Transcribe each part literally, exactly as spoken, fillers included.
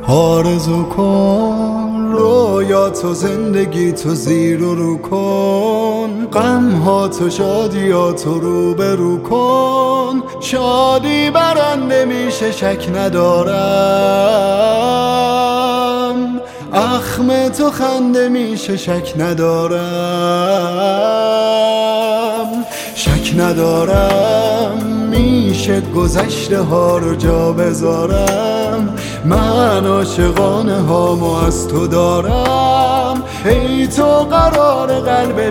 آرزو کن رویا تو زندگی تو زیر و رو کن، غم ها تو شادی ها تو رو به رو کن. شادی برنده میشه شک ندارم، اخم تو خنده میشه شک ندارم. شک ندارم میشه گذشته ها رو جا بذارم، من عاشقانه هامو از تو دارم. ای تو قرار قلب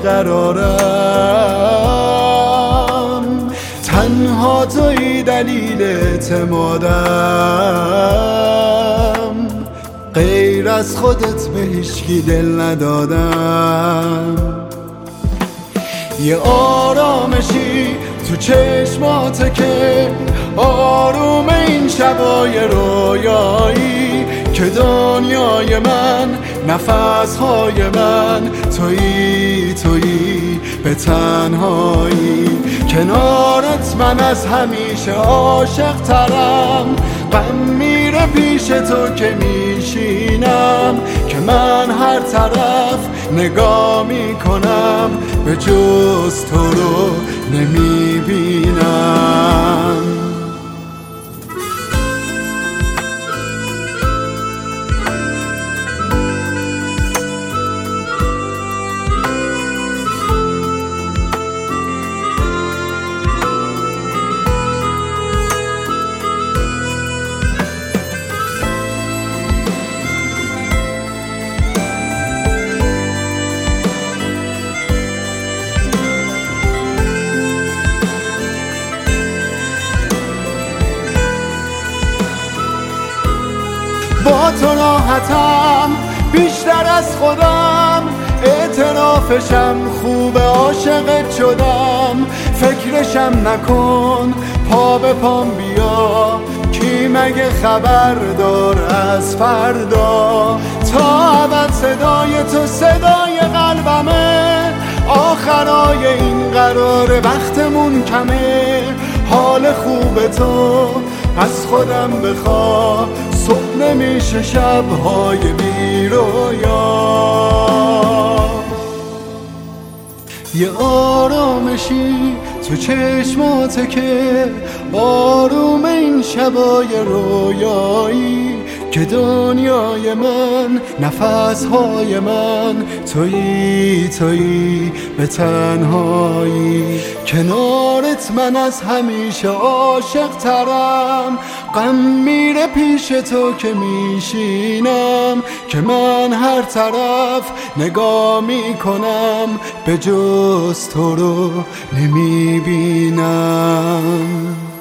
بیقرارم، تنها توی دلیل اعتمادم، غیر از خودت به هیچکی دل ندادم. یه آرامشی تو چشماته که آروم این شبای رویایی، که دنیای من نفسهای من تویی تویی به تنهایی. کنارت من از همیشه عاشق ترم، غم میره پیش تو که میشینم، که من هر طرف نگاه میکنم به جز تو رو نمیبینم. با تو راحتم بیشتر از خودم، اعترافشم خوب عاشقت شدم. فکرشم نکن پا به پام بیا، کی مگه خبر دار از فردا. تا ابد صدای تو صدای قلبمه، آخرای این قرار وقتمون کمه. حال خوب تو از خودم بخوا، صبح نمیشه شبهای بی رویا. یه آرامشی تو چشماته که آروم این شبای رویایی، که دنیای من نفسهای من تویی تویی به تنهایی. کنارت من از همیشه عاشق ترم، غم میره پیش تو که میشینم، که من هر طرف نگاه میکنم به جز تو رو نمیبینم.